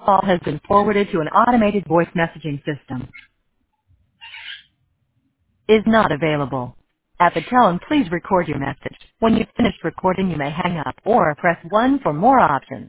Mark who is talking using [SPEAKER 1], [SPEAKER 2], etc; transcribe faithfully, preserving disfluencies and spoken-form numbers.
[SPEAKER 1] Call has been forwarded to an automated voice messaging system. Is not available. At the tone, please record your message. When you've finished recording, you may hang up or press one for more options.